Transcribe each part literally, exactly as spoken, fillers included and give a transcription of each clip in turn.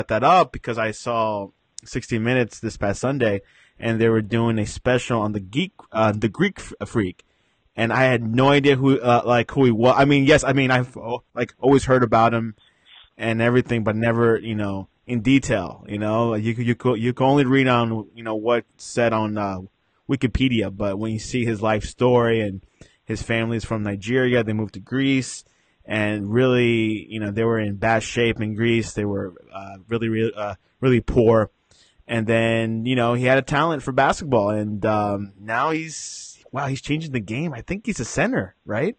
that up because I saw sixty Minutes this past Sunday, and they were doing a special on the geek, uh, the Greek Freak, and I had no idea who, uh, like who he was. I mean, yes, I mean I've oh, like always heard about him and everything, but never, you know, in detail. You know, you you could you can only read on, you know, what's said on uh, Wikipedia, but when you see his life story and his family's from Nigeria, they moved to Greece, and really, you know, they were in bad shape in Greece. They were uh, really, really, uh, really poor. And then, you know, he had a talent for basketball, and um, now he's, wow, he's changing the game. I think he's a center, right?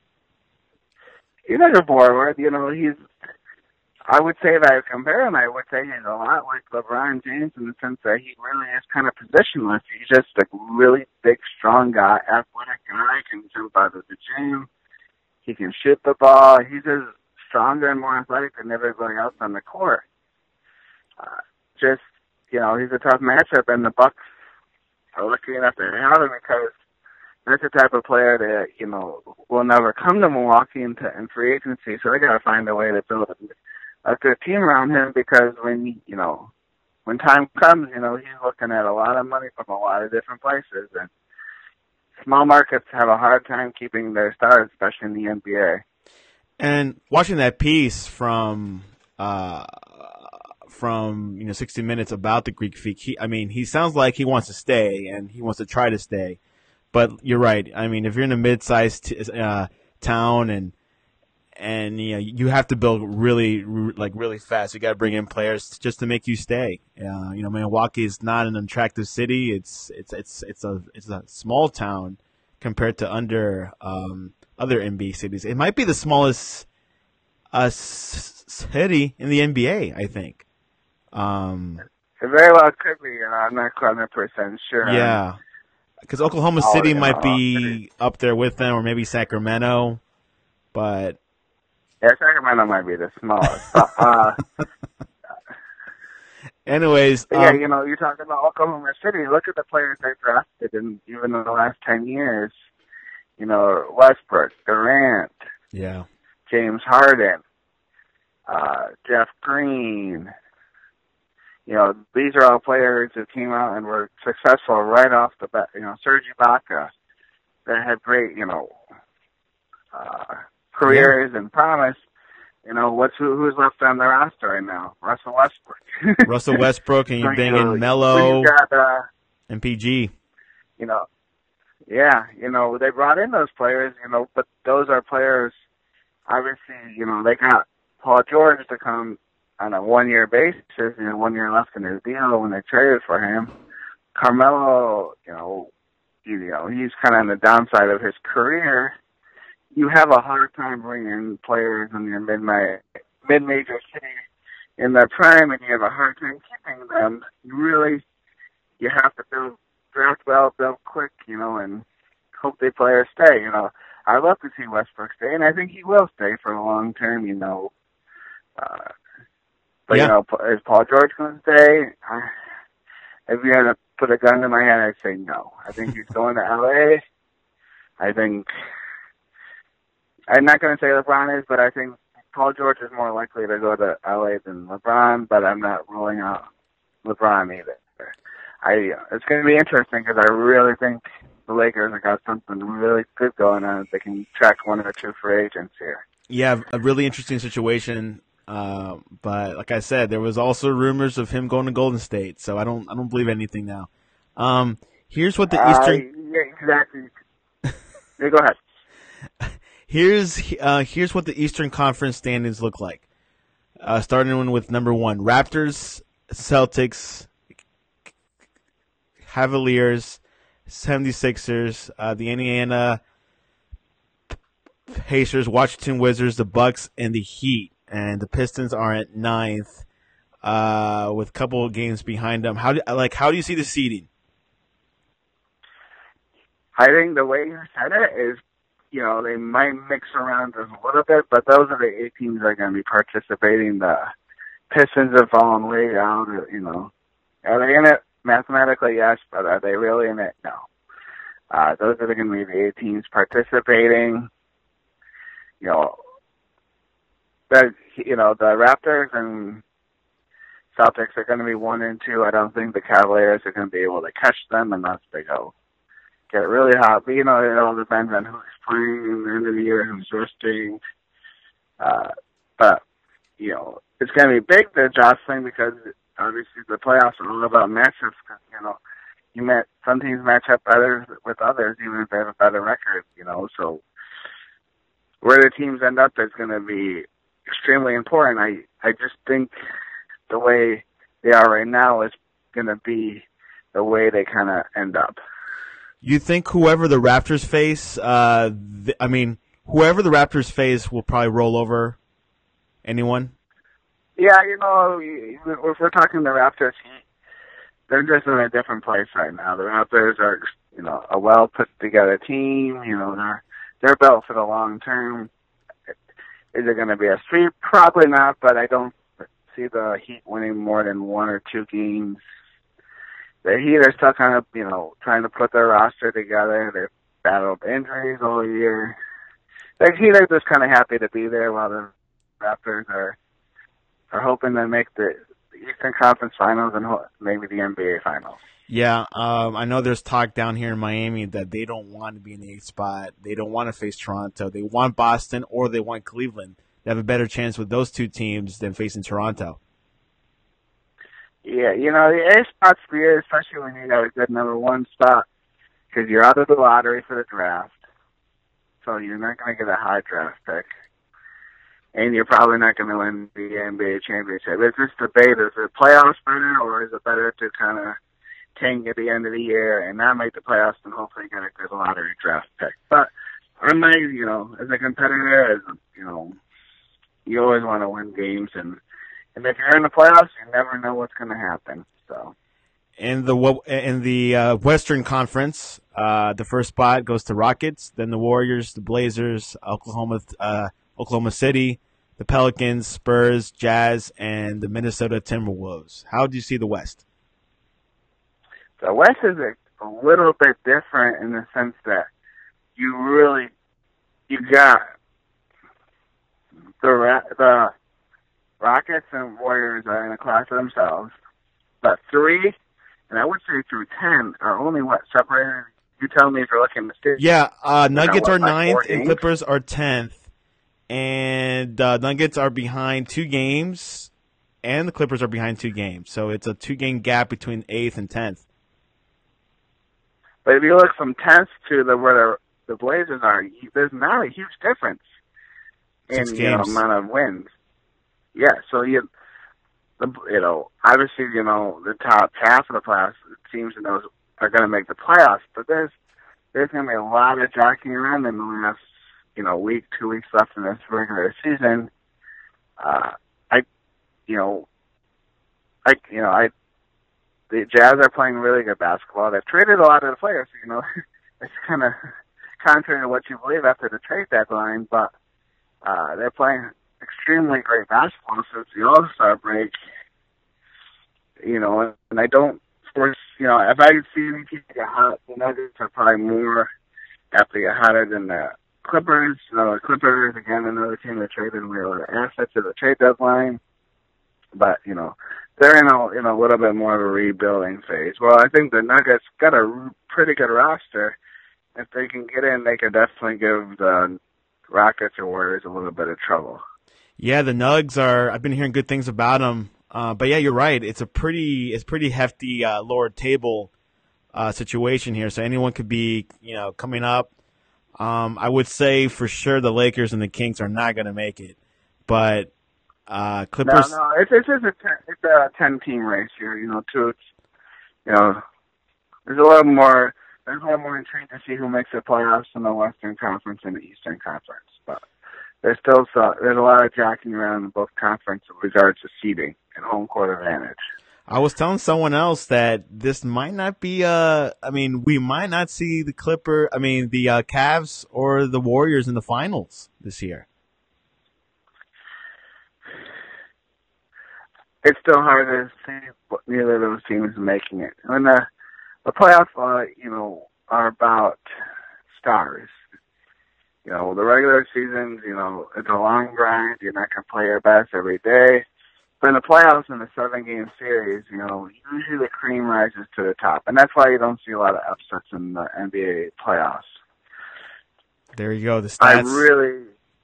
He's like a forward, you know, he's, I would say that I compare him, I would say he's a lot like LeBron James in the sense that he really is kind of positionless. He's just a really big, strong guy, athletic guy, can jump out of the gym. He can shoot the ball. He's just stronger and more athletic than everybody else on the court. Uh, just, you know, he's a tough matchup, and the Bucks are lucky enough to have him because that's the type of player that, you know, will never come to Milwaukee into in free agency. So they got to find a way to build a, a good team around him because when, you know, when time comes, you know, he's looking at a lot of money from a lot of different places, and small markets have a hard time keeping their stars, especially in the N B A. And watching that piece from uh, from you know sixty Minutes about the Greek Freak, he, I mean, he sounds like he wants to stay and he wants to try to stay. But you're right. I mean, if you're in a mid-sized t- uh, town and and you know you have to build really like really fast, you got to bring in players just to make you stay. Uh, you know, Milwaukee is not an attractive city. It's it's it's it's a it's a small town compared to under um, other N B A cities. It might be the smallest uh, s- city in the N B A, I think. Um, it very well could be. You know, I'm not one hundred percent sure. Yeah. Because Oklahoma Oh, City you know, might be up there with them, or maybe Sacramento, but yeah, Sacramento might be the smallest. uh, anyways, yeah, um, you know, you're talking about Oklahoma City. Look at the players they drafted, in even in the last ten years. You know, Westbrook, Durant, yeah, James Harden, uh, Jeff Green. You know, these are all players who came out and were successful right off the bat. You know, Serge Ibaka, that had great, you know, uh, careers yeah. and promise. You know, what's who, who's left on the roster right now? Russell Westbrook. Russell Westbrook, and you so, bring you know, in Melo got, uh, and P G. You know, yeah, you know, they brought in those players, you know, but those are players, obviously, you know, they got Paul George to come on a one-year basis, you know, one year left in his deal when they traded for him. Carmelo, you know, you, you know, he's kind of on the downside of his career. You have a hard time bringing players in your mid mid-major city in their prime, and you have a hard time keeping them. You really, you have to build, draft well, build quick, you know, and hope the players stay. You know, I'd love to see Westbrook stay, and I think he will stay for a long term. You know. Uh, But, yeah. you know, is Paul George going to stay? Uh, if you had to put a gun to my head, I'd say no. I think he's going to L A. I think, I'm not going to say LeBron is, but I think Paul George is more likely to go to L A than LeBron, but I'm not ruling out LeBron either. I, it's going to be interesting because I really think the Lakers have got something really good going on. They can track one or two free agents here. Yeah, a really interesting situation. Uh, but like I said, there was also rumors of him going to Golden State, so I don't I don't believe anything now. Um, here's what the Eastern uh, yeah, exactly. Yeah, go ahead. Here's uh, here's what the Eastern Conference standings look like. Uh, starting with number one, Raptors, Celtics, Cavaliers, seventy-sixers, uh, the Indiana Pacers, Washington Wizards, the Bucks, and the Heat. And the Pistons are at ninth, uh, with a couple of games behind them. How do, like how do you see the seeding? I think the way you said it is, you know, they might mix around a little bit, but those are the eight teams that are going to be participating. The Pistons have fallen way out. You know, are they in it mathematically? Yes, but are they really in it? No. Uh, those are going to be the eight teams participating. You know. The, you know, the Raptors and Celtics are going to be one and two. I don't think the Cavaliers are going to be able to catch them unless they go get really hot. But, you know, it all depends on who's playing in the end of the year, who's resting. Uh, but, you know, it's going to be big, the jostling, because obviously the playoffs are all about matchups. Cause, you know, you met, some teams match up others with others, even if they have a better record, you know. So where the teams end up is going to be extremely important. I, I just think the way they are right now is going to be the way they kind of end up. You think whoever the Raptors face, uh, th- I mean, whoever the Raptors face will probably roll over anyone? Yeah, you know, if we're talking the Raptors, they're just in a different place right now. The Raptors are, you know, a well put together team. You know, they're they're built for the long term. Is it going to be a sweep? Probably not, but I don't see the Heat winning more than one or two games. The Heat are still kind of, you know, trying to put their roster together. They've battled injuries all year. The Heat are just kind of happy to be there, while the Raptors are are hoping to make the Eastern Conference Finals and ho- maybe the N B A Finals. Yeah, um, I know there's talk down here in Miami that they don't want to be in the eighth spot. They don't want to face Toronto. They want Boston or they want Cleveland. They have a better chance with those two teams than facing Toronto. Yeah, you know, the A spot's weird, especially when you got a good number one spot, because you're out of the lottery for the draft, so you're not going to get a high draft pick, and you're probably not going to win the N B A championship. It's this debate: is it playoffs better, or is it better to kind of tank at the end of the year and not make the playoffs and hopefully get a good lottery draft pick? But I might, you know, as a competitor, as you know, you always want to win games, and And if you're in the playoffs, you never know what's going to happen. So, in the in the uh, Western Conference, uh, the first spot goes to Rockets, then the Warriors, the Blazers, Oklahoma, uh, Oklahoma City, the Pelicans, Spurs, Jazz, and the Minnesota Timberwolves. How do you see the West? The West is a, a little bit different in the sense that you really you got the the Rockets and Warriors are in a class of themselves, but three, and I would say through ten, are only what separated. You tell me if you're looking at the state. Yeah, uh, Nuggets what, are like ninth and games? Clippers are tenth, and uh, Nuggets are behind two games, and the Clippers are behind two games. So it's a two-game gap between eighth and tenth. But if you look from tenth to the where the, the Blazers are, there's not a huge difference in Six you know, games. amount of wins. Yeah, so you, the, you know, obviously, you know, the top half of the class teams in those are going to make the playoffs, but there's there's going to be a lot of jockeying around in the last, you know, week, two weeks left in this regular season. Uh, I, you know, I, you know, I, the Jazz are playing really good basketball. They've traded a lot of the players, you know, it's kind of contrary to what you believe after the trade deadline, but uh, they're playing extremely great basketball since the All-Star break, you know, and I don't, force, you know, if I could see any team get hot, the Nuggets are probably more apt to get hotter than the Clippers. You know, the Clippers, again, another team that traded away a lot of assets at the trade deadline, but, you know, they're in a, in a little bit more of a rebuilding phase. Well, I think the Nuggets got a pretty good roster. If they can get in, they could definitely give the Rockets or Warriors a little bit of trouble. Yeah, the Nugs are. I've been hearing good things about them, uh, but yeah, you're right. It's a pretty, it's pretty hefty uh, lower table uh, situation here. So anyone could be, you know, coming up. Um, I would say for sure the Lakers and the Kings are not going to make it, but uh, Clippers. No, no, it's it's just a ten, it's a ten team race here. You know, too. It's, you know, there's a little more. There's a lot more intrigue to see who makes the playoffs in the Western Conference and the Eastern Conference, but. There's still so, there's a lot of jockeying around in both conferences with regards to seeding and home court advantage. I was telling someone else that this might not be. Uh, I mean, we might not see the Clipper. I mean, the uh, Cavs or the Warriors in the finals this year. It's still hard to see neither of those teams making it. I mean, the the playoffs, uh, you know, are about stars. You know, the regular seasons, you know, it's a long grind. You're not going to play your best every day. But in the playoffs in a seven-game series, you know, usually the cream rises to the top, and that's why you don't see a lot of upsets in the N B A playoffs. There you go. The stats. I really,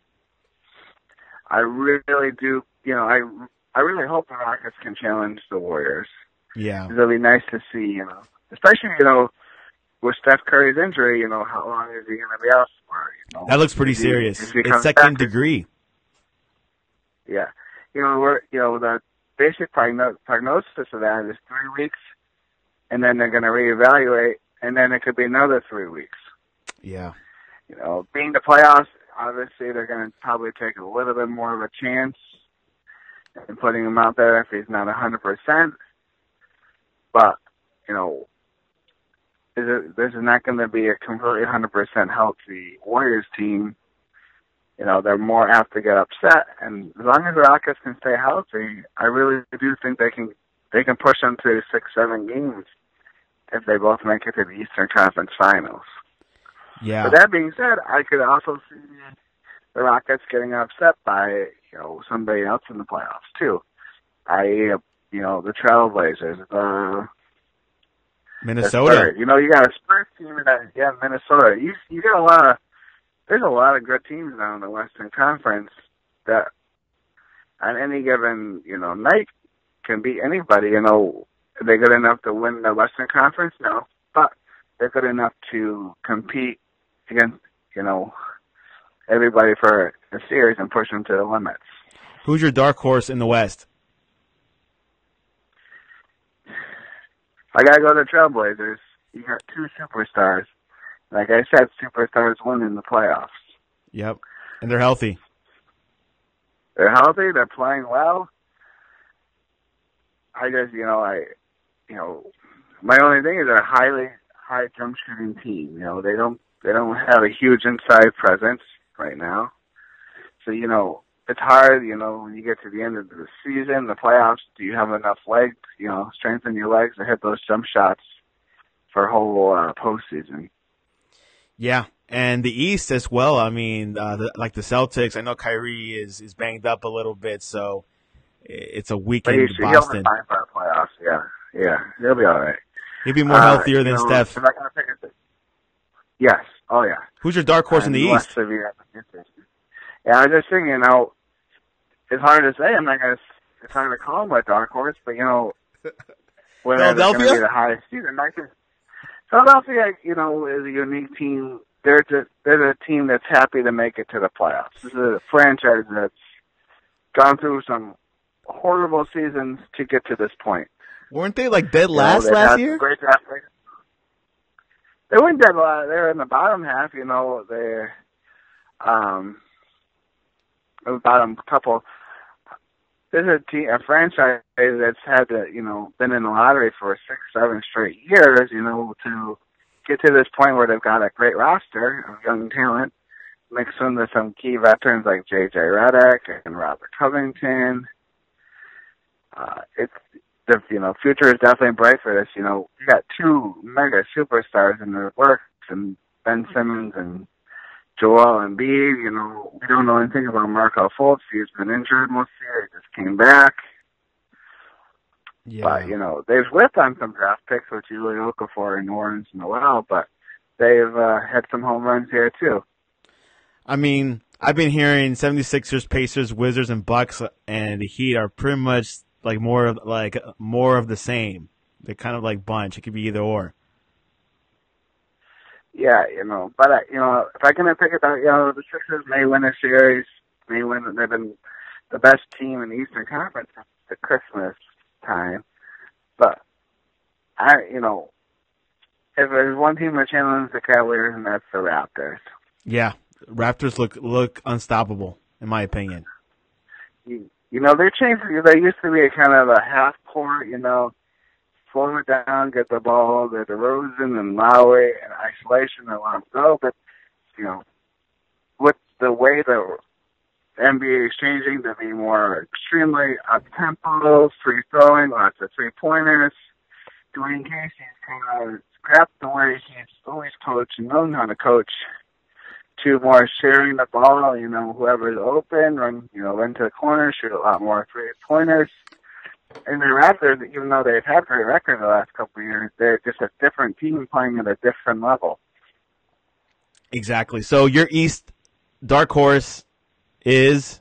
I really do. You know, I I really hope the Rockets can challenge the Warriors. Yeah, it'll be nice to see. You know, especially you know with Steph Curry's injury. You know, how long is he going to be out for? You know, that looks pretty if he, serious. if he It's comes second back, degree. Yeah, you know, we're you know the basic progno- prognosis of that is three weeks, and then they're going to reevaluate, and then it could be another three weeks. Yeah. You know, being the playoffs, obviously they're going to probably take a little bit more of a chance in putting him out there if he's not one hundred percent. But, you know, is it, there's not going to be a completely one hundred percent healthy Warriors team. You know, they're more apt to get upset. And as long as the Rockets can stay healthy, I really do think they can they can push them to six, seven games if they both make it to the Eastern Conference Finals. Yeah. But that being said, I could also see the Rockets getting upset by, you know, somebody else in the playoffs, too. I, you know, the Trailblazers, the Minnesota. The Spurs. You know, you got a Spurs team in that, yeah, Minnesota. You you got a lot of, there's a lot of good teams now in the Western Conference that on any given, you know, night can beat anybody. You know, are they good enough to win the Western Conference? No. But they're good enough to compete against, you know, everybody for a series and push them to the limits. Who's your dark horse in the West? I gotta go to the Trailblazers. You got two superstars. Like I said, superstars win in the playoffs. Yep, and they're healthy. They're healthy. They're playing well. I just, you know, I, you know, my only thing is they're a highly high jump shooting team. You know, they don't they don't have a huge inside presence right now. So, you know, it's hard, you know, when you get to the end of the season, the playoffs, do you have enough legs, you know, strengthen your legs to hit those jump shots for a whole uh, postseason? Yeah, and the East as well. I mean, uh, the, like the Celtics, I know Kyrie is, is banged up a little bit, so it's a weekend in Boston. He'll be fine for the playoffs, yeah. Yeah, he'll be all right. He'll be more uh, healthier than know, Steph. If I gotta pick a, yes, oh yeah. Who's your dark horse and in the East? Severe. Yeah, I was just thinking, you know, it's hard to say. I'm not gonna. It's hard to call them a dark horse, but you know, whether they're going to be the highest seed. Philadelphia, you know, is a unique team. They're just, they're a team that's happy to make it to the playoffs. This is a franchise that's gone through some horrible seasons to get to this point. Weren't they like dead last you know, last year? Great draft picks. They weren't dead last. They're in the bottom half. You know, they're um, the bottom couple. There's a team, a franchise that's had to, you know, been in the lottery for six, seven straight years, you know, to get to this point where they've got a great roster of young talent, mixed in with some key veterans like J J Redick and Robert Covington. Uh, it's the, you know, future is definitely bright for this. You know, you got two mega superstars in the works, and Ben Simmons and Joel Embiid. You know, we don't know anything about Markelle Fultz. He's been injured most of the year. He just came back. Yeah. But, you know, they've whipped on some draft picks, which you really look for in New Orleans and Noel, but they've uh, had some home runs here, too. I mean, I've been hearing seventy-sixers, Pacers, Wizards, and Bucks, and the Heat are pretty much like more of like more of the same. They're kind of like bunch. It could be either or. Yeah, you know, but uh, you know, if I can pick it out, you know, the Sixers may win a series, may win. They've been the best team in the Eastern Conference at Christmas time. But I, you know, if there's one team that challenges the Cavaliers, and that's the Raptors. Yeah, Raptors look look unstoppable, in my opinion. You, you know, they're changing. They used to be a kind of a half court, you know, slow it down, get the ball, the DeRozan and Lowry and isolation and let them go. But, you know, with the way the N B A is changing to be more extremely up-tempo, free throwing, lots of three-pointers, Dwayne Casey's kind of scrapped the way he's always coached and known how to coach to more sharing the ball, you know, whoever's open, run, you know, run to the corner, shoot a lot more three-pointers. And the Raptors, even though they've had great records the last couple of years, they're just a different team playing at a different level. Exactly. So your East dark horse is?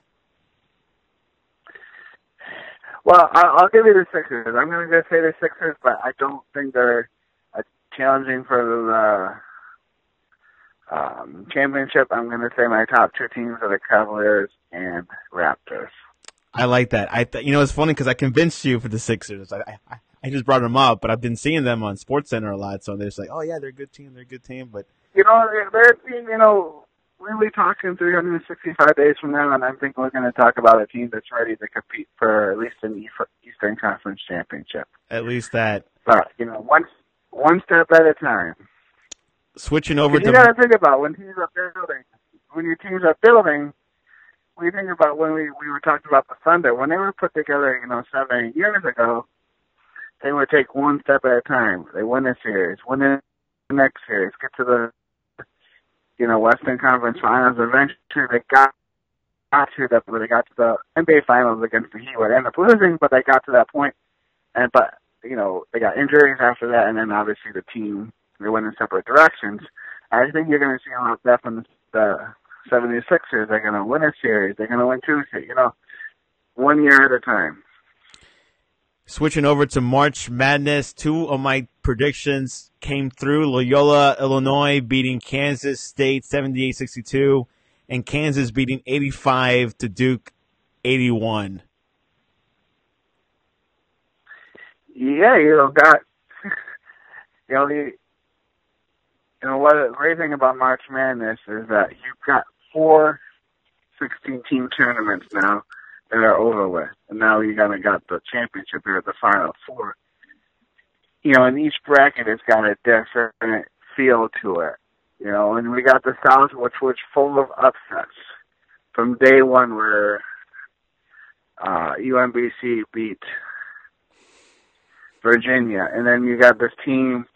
Well, I'll give you the Sixers. I'm going to say the Sixers, but I don't think they're uh, challenging for the um, championship. I'm going to say my top two teams are the Cavaliers and Raptors. I like that. I th- you know, it's funny because I convinced you for the Sixers. I, I I just brought them up, but I've been seeing them on SportsCenter a lot, so they're just like, oh yeah, they're a good team, they're a good team. But you know, they're, they're a team. You know, we'll be talking three hundred sixty-five days from now, and I think we're going to talk about a team that's ready to compete for at least an Eastern Conference championship. At least that. But you know, one one step at a time. Switching over to you got to think about when teams are building. When your teams are building, we think about when we we were talking about the Thunder when they were put together. You know, seven eight years ago, they would take one step at a time. They win a series, win the next series, get to the you know Western Conference Finals. Eventually, they got. Got to that, they got to the N B A Finals against the Heat. Would end up losing, but they got to that point, and but you know they got injuries after that, and then obviously the team they went in separate directions. I think you're going to see a lot of that from the seventy-sixers. They're going to win a series. They're going to win two series. You know, one year at a time. Switching over to March Madness, two of my predictions came through. Loyola, Illinois beating Kansas State seventy-eight sixty-two. And Kansas beating eighty-five to Duke eighty-one. Yeah, you know, got you know the you know what the great thing about March Madness is that you've got four sixteen-team tournaments now that are over with, and now you gotta got the championship here at the Final Four. You know, and each bracket has got a different feel to it. You know, and we got the South, which was full of upsets from day one, where uh, U M B C beat Virginia, and then you got this team.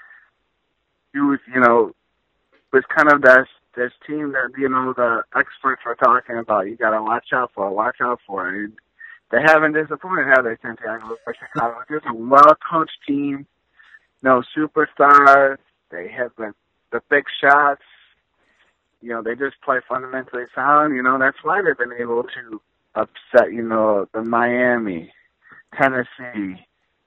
You you know, was kind of this this team that you know the experts were talking about. You got to watch out for, watch out for, and they haven't disappointed, have they? Santiago for Chicago. Just a well coached team, no superstars. They have been. The big shots, you know, they just play fundamentally sound. You know, that's why they've been able to upset, you know, the Miami, Tennessee,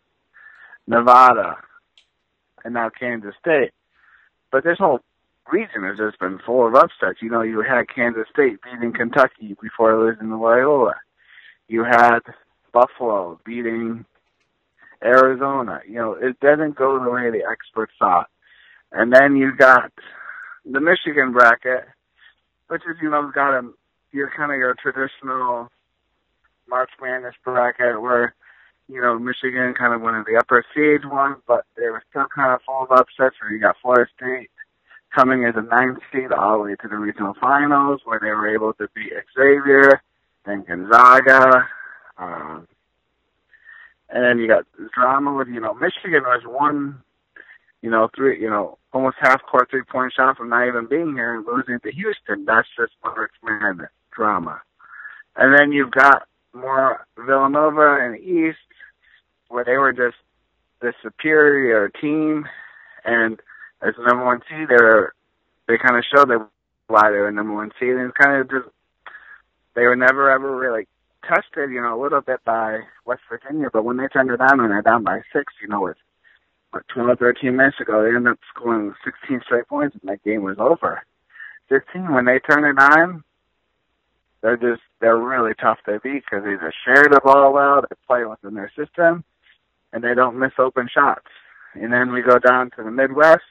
Nevada, and now Kansas State. But this whole region has just been full of upsets. You know, you had Kansas State beating Kentucky before losing to Loyola. You had Buffalo beating Arizona. You know, it doesn't go the way the experts thought. And then you got the Michigan bracket, which is, you know, got a, your kind of your traditional March Madness bracket where, you know, Michigan kind of one of the upper seeds won, but they were still kind of full of upsets where you got Florida State coming as a ninth seed all the way to the regional finals where they were able to beat Xavier, then Gonzaga, um, and then you got drama with, you know, Michigan was one, you know, three, you know, almost half-court three-point shot from not even being here and losing to Houston. That's just March Madness drama. And then you've got more Villanova in the East, where they were just the superior team, and as the number one seed, they're they kind of showed they why they were number one seed, and kind of just they were never ever really tested, you know, a little bit by West Virginia, but when they turned it on and they're down by six, you know, it's Like twelve, thirteen minutes ago, they ended up scoring sixteen straight points, and that game was over. This team, when they turn it on, they're just, they're really tough to beat because they just share the ball well, they play within their system, and they don't miss open shots. And then we go down to the Midwest,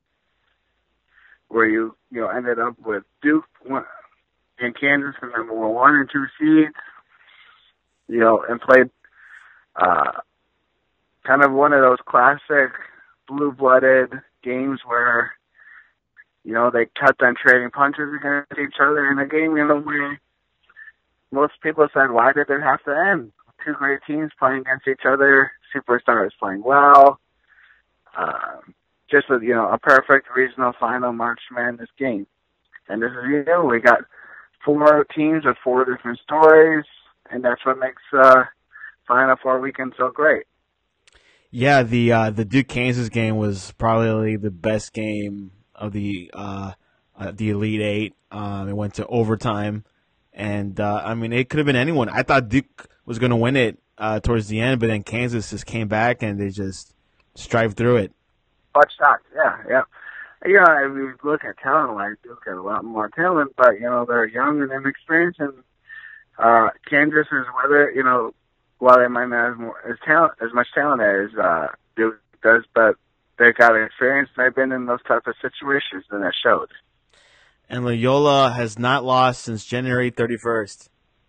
where you, you know, ended up with Duke and Kansas, the number one and two seeds, you know, and played, uh, kind of one of those classic blue-blooded games where, you know, they kept on trading punches against each other in a game, you know, where most people said, why did it have to end? Two great teams playing against each other, superstars playing well, uh, just a, you know, a perfect regional final March Madness game. And this is, you know, we got four teams with four different stories, and that's what makes uh, Final Four weekend so great. Yeah, the uh, the Duke Kansas game was probably the best game of the uh, uh, the Elite Eight. Um, it went to overtime, and uh, I mean it could have been anyone. I thought Duke was going to win it uh, towards the end, but then Kansas just came back and they just strived through it. Clutch shots, yeah, yeah. You know, if you look at talent, like Duke has a lot more talent, but you know they're young and inexperienced, and uh, Kansas is whether you know. While they might not have more, as talent, as much talent as uh, Duke does, but they've got experience. They've been in those type of situations, and that shows. And Loyola has not lost since January thirty-first.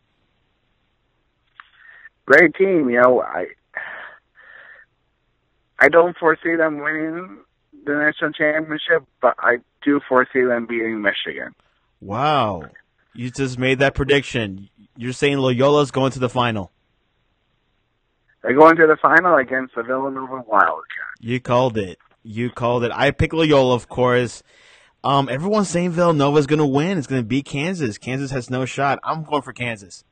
Great team, you know. I I don't foresee them winning the national championship, but I do foresee them beating Michigan. Wow, you just made that prediction. You're saying Loyola's going to the final. They're going to the final against the Villanova Wildcats. You called it. You called it. I picked Loyola, of course. Um, everyone's saying Villanova's going to win. It's going to beat Kansas. Kansas has no shot. I'm going for Kansas.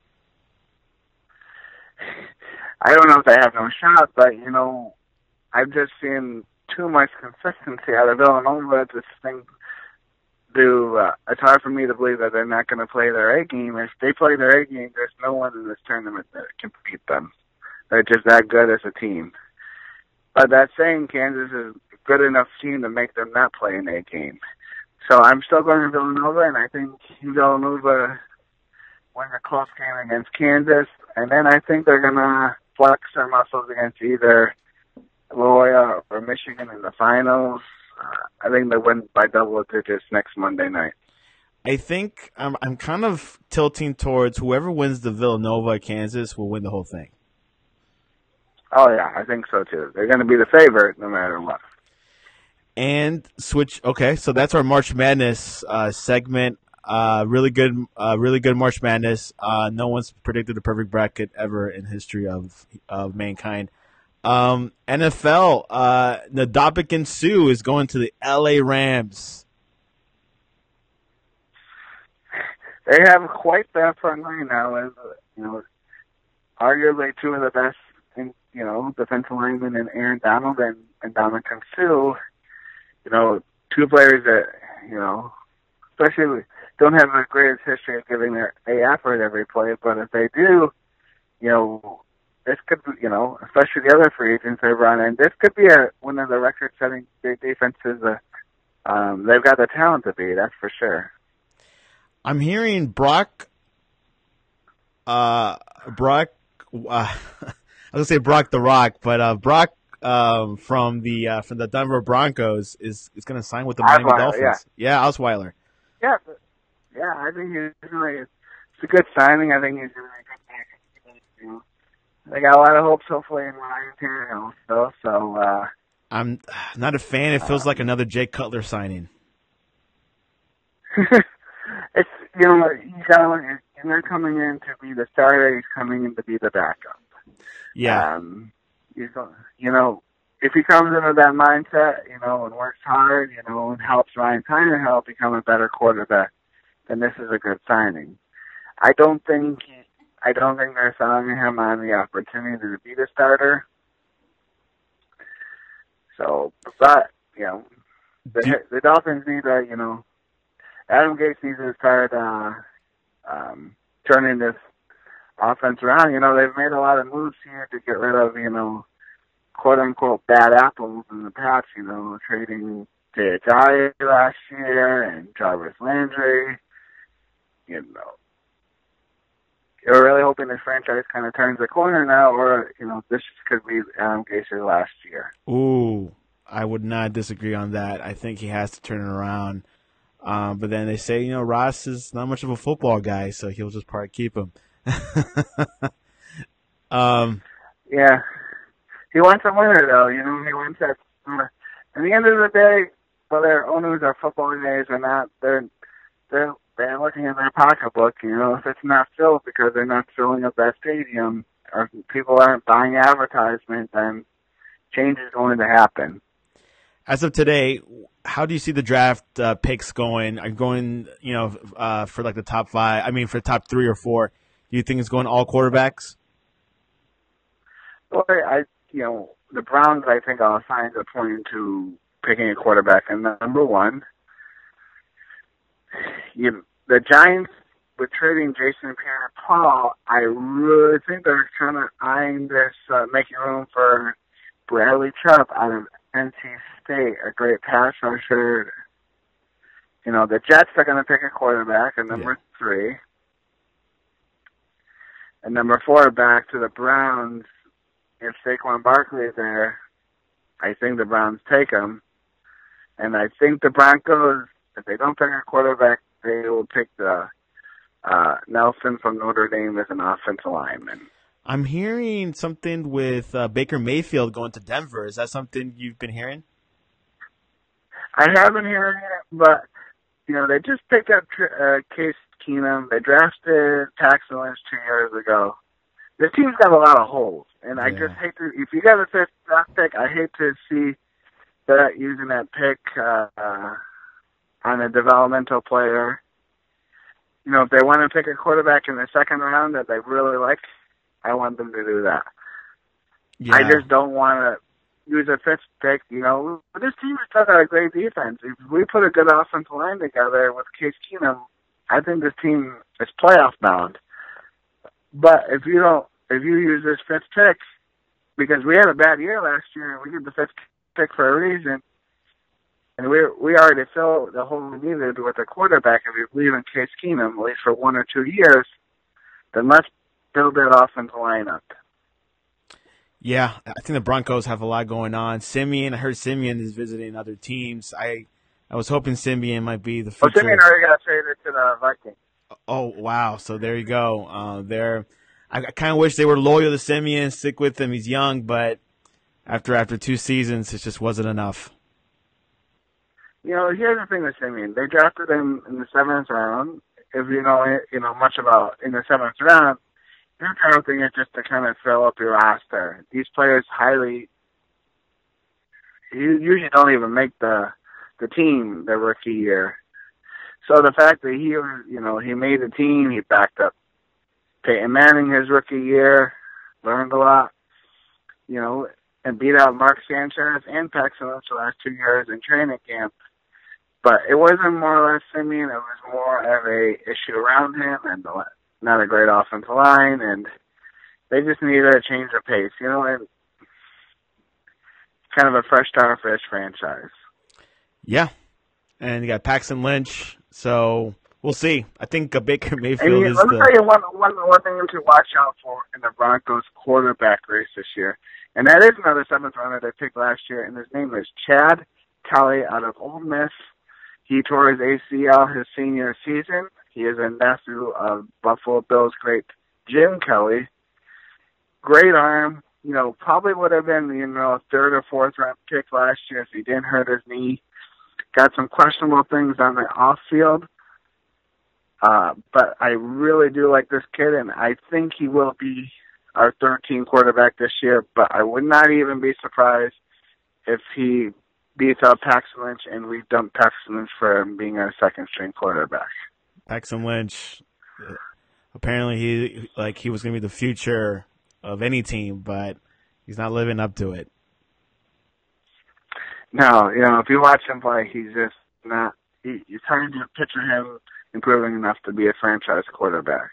I don't know if they have no shot, but, you know, I've just seen too much consistency out of Villanova. This thing, do, uh, it's hard for me to believe that they're not going to play their A game. If they play their A game, there's no one in this tournament that can beat them. They're just that good as a team. But that saying, Kansas is a good enough team to make them not play an A game. So I'm still going to Villanova, and I think Villanova wins a close game against Kansas. And then I think they're going to flex their muscles against either Loyola or Michigan in the finals. Uh, I think they win by double digits next Monday night. I think I'm, I'm kind of tilting towards whoever wins the Villanova-Kansas will win the whole thing. Oh, yeah, I think so, too. They're going to be the favorite no matter what. And switch. Okay, so that's our March Madness uh, segment. Uh, really good, uh, really good March Madness. Uh, no one's predicted a perfect bracket ever in history of of mankind. Um, N F L, uh, Ndamukong Suh is going to the L A Rams. They have quite that front line now, as you know, arguably two of the best. And, you know, defensive lineman and Aaron Donald and, and Ndamukong Suh, you know, two players that, you know, especially don't have the greatest history of giving their a effort every play, but if they do, you know, this could be, you know, especially the other free agents they've run in, this could be a, one of the record-setting defenses. Uh, um, they've got the talent to be, that's for sure. I'm hearing Brock, uh, Brock, uh, I was gonna say Brock the Rock, but uh, Brock um, from the uh, from the Denver Broncos is is gonna sign with the Miami Osweiler, Dolphins. Yeah, yeah Osweiler. Yeah, but, yeah, I think he's really it's a good signing. I think he's doing a good package. You know, they got a lot of hopes, hopefully, in Ryan Tannehill. So, so uh, I'm not a fan. It feels uh, like another Jay Cutler signing. It's you know you gotta look at, and they're coming in to be the starter. He's coming in to be the backup. Yeah. Um, you know, if he comes into that mindset, you know, and works hard, you know, and helps Ryan Tannehill become a better quarterback, then this is a good signing. I don't think he, I don't think they're selling him on the opportunity to be the starter. So, but you know, the, the Dolphins need a, you know, Adam Gase needs to start uh, um, turning this offense around. You know, they've made a lot of moves here to get rid of, you know, quote-unquote bad apples in the past, you know, trading Jay Ajayi last year and Jarvis Landry. You know, you're really hoping this franchise kind of turns the corner now, or, you know, this could be Adam Gase's last year. Ooh, I would not disagree on that. I think he has to turn it around. Um, but then they say, you know, Ross is not much of a football guy, so he'll just probably keep him. um, yeah, he wants a winner, though. You know, he wants that. At the end of the day, whether owners are football guys or not, they're they're they're looking in their pocketbook. You know, if it's not filled because they're not filling up that stadium, or people aren't buying advertisement, then change is going to happen. As of today, how do you see the draft uh, picks going? Are you going, you know, uh, for like the top five? I mean, for top three or four? Do you think it's going all quarterbacks? Well, I, you know, the Browns, I think all signs are pointing to picking a quarterback. And number one, you, the Giants, with trading Jason Pierre-Paul, I really think they're kind of eyeing this, uh, making room for Bradley Chubb out of N C State, a great pass rusher. You know, the Jets are going to pick a quarterback at number yeah. three. And number four, back to the Browns. If Saquon Barkley is there, I think the Browns take him. And I think the Broncos, if they don't pick a quarterback, they will pick the uh, Nelson from Notre Dame as an offensive lineman. I'm hearing something with uh, Baker Mayfield going to Denver. Is that something you've been hearing? I have been hearing it, but, you know, they just picked up uh, Case Keenum. They drafted Paxton Lynch two years ago. This team's got a lot of holes, and yeah. I just hate to, if you got a fifth draft pick, I hate to see that using that pick uh, uh, on a developmental player. You know, if they want to pick a quarterback in the second round that they really like, I want them to do that. Yeah. I just don't want to use a fifth pick. You know, this team has still got a great defense. If we put a good offensive line together with Case Keenum, I think this team is playoff bound. But if you don't, if you use this fifth pick, because we had a bad year last year, and we did the fifth pick for a reason, and we we already filled the hole we needed with a quarterback. If you believe in Case Keenum, at least for one or two years, then let's build that offensive lineup. Yeah, I think the Broncos have a lot going on. Simeon, I heard Simeon is visiting other teams. I I was hoping Simeon might be the future. Well, Simeon already got traded to the Vikings. Oh, wow. So there you go. Uh, there, I, I kind of wish they were loyal to Simeon, stick with him. He's young, but after after two seasons, it just wasn't enough. You know, here's the thing with Simeon. They drafted him in the seventh round. If you know you know much about in the seventh round, your drafting is just to kind of fill up your roster. These players highly, you usually don't even make the the team their rookie year. So the fact that he, you know, he made the team, he backed up Peyton Manning his rookie year, learned a lot, you know, and beat out Mark Sanchez and Paxton Lynch the last two years in training camp. But it wasn't more or less Simeon. It was more of a issue around him and not a great offensive line, and they just needed a change of pace, you know, and kind of a fresh start for his franchise. Yeah, and you got Paxton Lynch. So we'll see. I think uh, Baker Mayfield and, is let me the... tell you one, one, one thing to watch out for in the Broncos quarterback race this year. And that is another seventh rounder they picked last year, and his name is Chad Kelly out of Ole Miss. He tore his A C L his senior season. He is a nephew of Buffalo Bills great Jim Kelly. Great arm. You know, probably would have been, you know, a third or fourth round pick last year if he didn't hurt his knee. Got some questionable things on the off field. Uh, but I really do like this kid, and I think he will be our third-team quarterback this year. But I would not even be surprised if he beats out Paxton Lynch and we dump Paxton Lynch for being our second-string quarterback. Paxton Lynch, apparently he like he was going to be the future of any team, but he's not living up to it. No, you know, if you watch him play, he's just not. He, it's hard to picture him improving enough to be a franchise quarterback.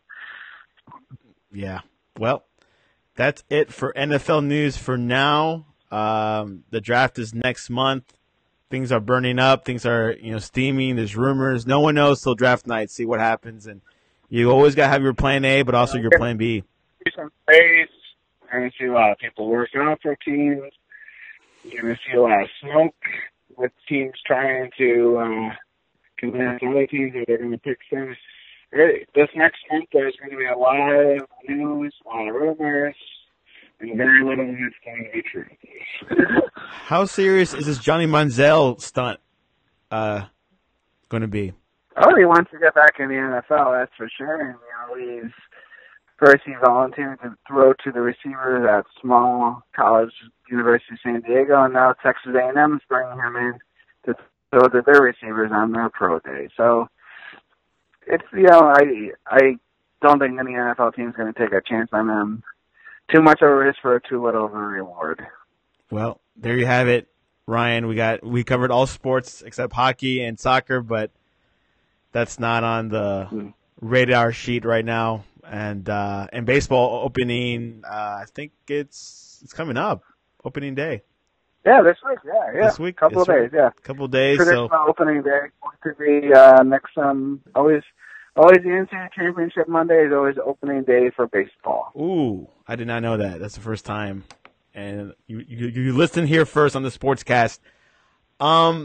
Yeah. Well, that's it for N F L news for now. Um, the draft is next month. Things are burning up. Things are, you know, steaming. There's rumors. No one knows till draft night. See what happens. And you always got to have your plan A, but also your plan B. Some space. And see a lot of people working out for teams. You're going to see a lot of smoke with teams trying to uh, convince other teams that they're going to pick them. This next month, there's going to be a lot of news, a lot of rumors, and very little of it's going to be true. How serious is this Johnny Manziel stunt uh, going to be? Oh, he wants to get back in the N F L, that's for sure. And, you know, he's first he volunteered to throw to the receivers at small college, University of San Diego, and now Texas A and M is bringing him in to throw to their receivers on their pro day. So it's, you know, I I don't think any N F L team is going to take a chance on him. too much of a risk for too little of a reward. Well, there you have it, Ryan. We got we covered all sports except hockey and soccer, but that's not on the mm. radar sheet right now. And uh, and baseball opening, uh, I think it's it's coming up, opening day. Yeah, this week. Yeah, yeah. This week, couple this of days. week. Yeah, couple of days. Traditional so opening day to be uh, next. Um, always, always the N C double A championship Monday is always opening day for baseball. Ooh, I did not know that. That's the first time. And you you, you listen here first on the Sportscast. Um,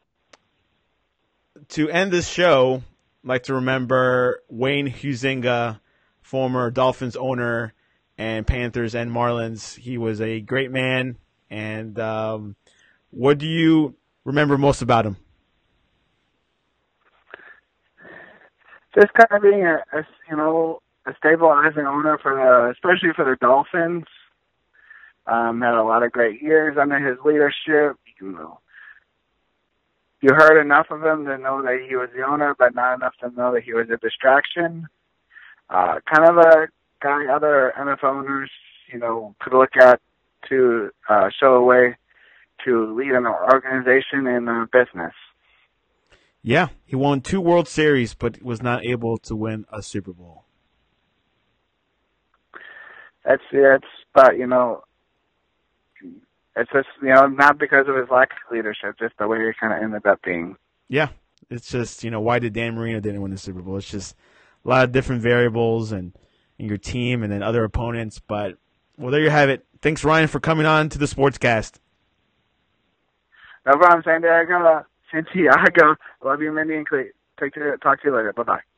to end this show, I'd like to remember Wayne Huizenga, former Dolphins owner and Panthers and Marlins. He was a great man. And um, what do you remember most about him? Just kind of being a, a you know a stabilizing owner for the, especially for the Dolphins. Um, had a lot of great years under his leadership. You know, you heard enough of him to know that he was the owner, but not enough to know that he was a distraction. Uh, kind of a guy other N F L owners, you know, could look at to uh, show a way to lead an organization in uh, business. Yeah, he won two World Series, but was not able to win a Super Bowl. That's it's, but you know, it's just you know not because of his lack of leadership, just the way it kind of ended up being. Yeah, it's just you know why did Dan Marino didn't win the Super Bowl? It's just a lot of different variables and, and your team and then other opponents. But well, there you have it. Thanks, Ryan, for coming on to the Sportscast. No problem, San Diego. Santiago. Love you, Mindy and Cleet. Take care. Talk to you later. Bye-bye.